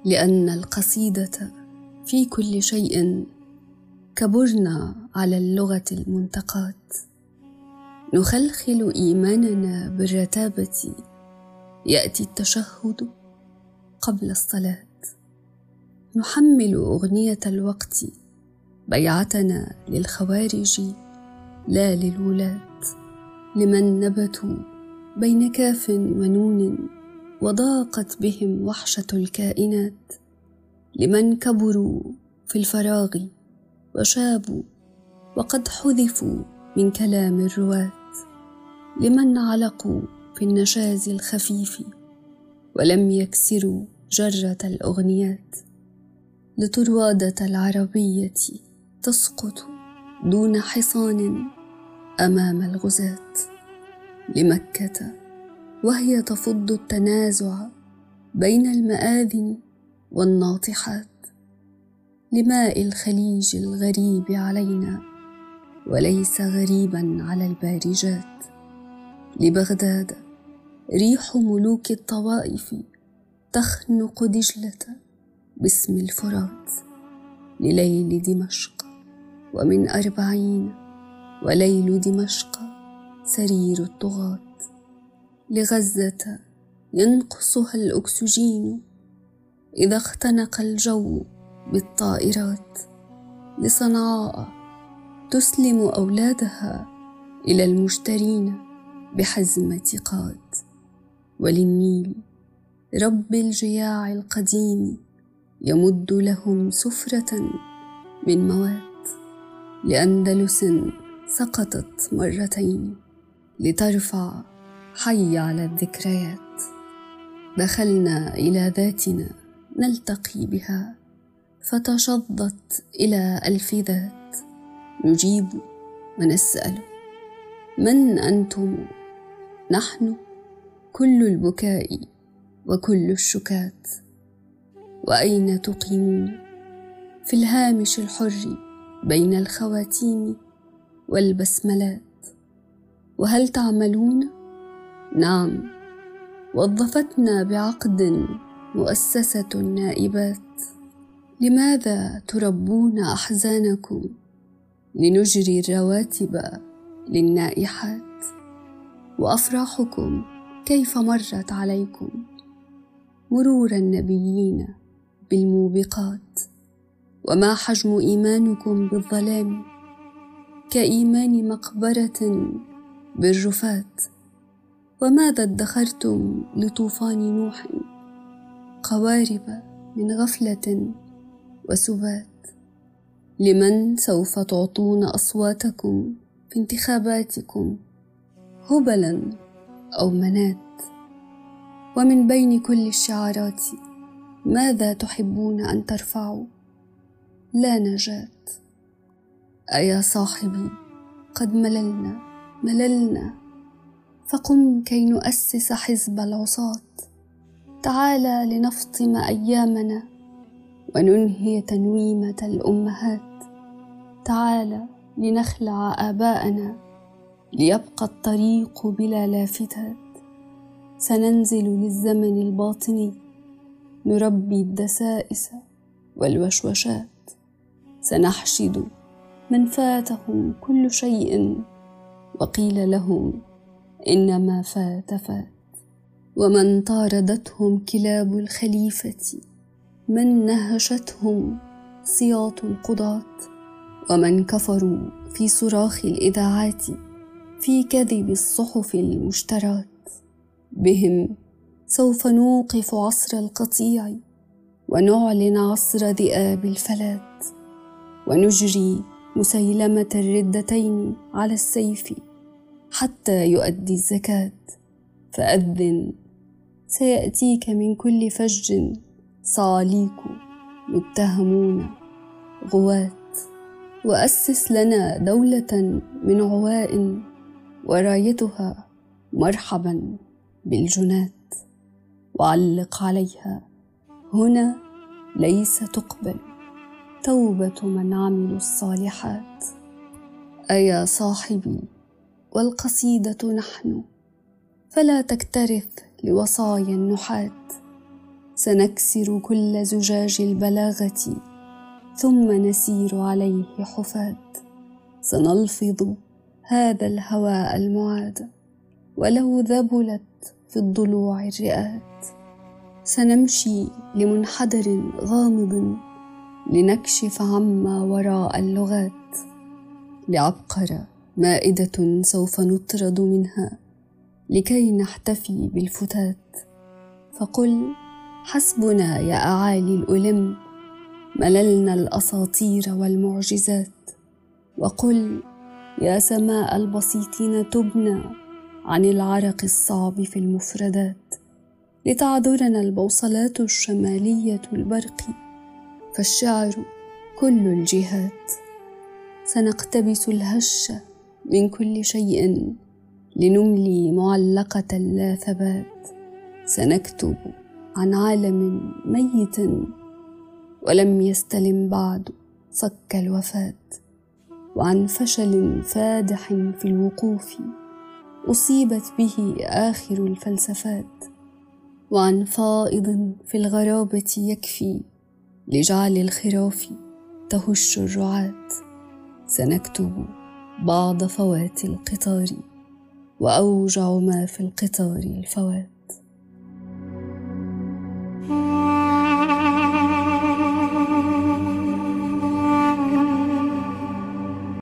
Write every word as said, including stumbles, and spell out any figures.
لأن القصيدة في كل شيء كبرنا على اللغة المنتقاة، نخلخل إيماننا بالرتابة، يأتي التشهد قبل الصلاة، نحمل أغنية الوقت بيعتنا للخوارج لا للولاة، لمن نبتوا بين كاف ونون وضاقت بهم وحشة الكائنات، لمن كبروا في الفراغ وشابوا وقد حذفوا من كلام الرواة، لمن علقوا في النشاز الخفيف ولم يكسروا جرة الأغنيات، لطروادة العربية تسقط دون حصان أمام الغزاة، لمكة وهي تفض التنازع بين المآذن والناطحات، لماء الخليج الغريب علينا وليس غريبا على البارجات، لبغداد ريح ملوك الطوائف تخنق دجلة باسم الفرات، لليل دمشق ومن أربعين وليل دمشق سرير الطغاة، لغزة ينقصها الأكسجين إذا اختنق الجو بالطائرات، لصنعاء تسلم أولادها إلى المشترين بحزمة قاد، وللنيل رب الجياع القديم يمد لهم سفرة من موات، لأندلس سقطت مرتين لترفع حي على الذكريات، دخلنا إلى ذاتنا نلتقي بها فتشظت إلى ألف ذات، نجيب ونسأل من أنتم؟ نحن كل البكاء وكل الشكات، وأين تقيمون؟ في الهامش الحر بين الخواتيم والبسملات، وهل تعملون؟ نعم، وظفتنا بعقد مؤسسة النائبات، لماذا تربون أحزانكم لنجري الرواتب للنائحات؟ وأفراحكم كيف مرت عليكم مرور النبيين بالموبقات؟ وما حجم إيمانكم بالظلام كإيمان مقبرة بالرفات؟ وماذا ادخرتم لطوفان نوح قوارب من غفلة وسبات؟ لمن سوف تعطون أصواتكم في انتخاباتكم، هبلا أو منات؟ ومن بين كل الشعارات ماذا تحبون أن ترفعوا؟ لا نجاة. أيا صاحبي قد مللنا مللنا، فقم كي نؤسس حزب العصاة، تعالى لنفطم أيامنا وننهي تنويمة الأمهات، تعالى لنخلع آباءنا ليبقى الطريق بلا لافتات، سننزل للزمن الباطني نربي الدسائس والوشوشات، سنحشد من فاتهم كل شيء وقيل لهم إنما فات فات، ومن طاردتهم كلاب الخليفة، من نهشتهم سياط القضاة، ومن كفروا في صراخ الإذاعات في كذب الصحف المشترات، بهم سوف نوقف عصر القطيع ونعلن عصر ذئاب الفلات، ونجري مسيلمة الردتين على السيف حتى يؤدي الزكاة، فأذن سيأتيك من كل فج صعاليك متهمون غواة، وأسس لنا دولة من عواء ورايتها مرحبا بالجنات، وعلق عليها هنا ليس تقبل توبة من عملوا الصالحات. أيا صاحبي والقصيدة نحن، فلا تكترث لوصايا النحات، سنكسر كل زجاج البلاغة ثم نسير عليه حفاة. سنلفظ هذا الهواء المعاد ولو ذبلت في الضلوع الرئات. سنمشي لمنحدر غامض لنكشف عما وراء اللغات. لعبقرة مائدة سوف نطرد منها لكي نحتفي بالفتات. فقل حسبنا يا أعالي الألم، مللنا الأساطير والمعجزات. وقل يا سماء البسيطين تبنى عن العرق الصعب في المفردات، لتعذرنا البوصلات الشمالية البرق، فالشعر كل الجهات. سنقتبس الهش من كل شيء لنملي معلقة لا ثبات. سنكتب عن عالم ميت ولم يستلم بعد صك الوفاة، وعن فشل فادح في الوقوف أصيبت به آخر الفلسفات، وعن فائض في الغرابة يكفي لجعل الخراف تهش الرعاة. سنكتب بعض فوات القطار، وأوجع ما في القطار الفوات.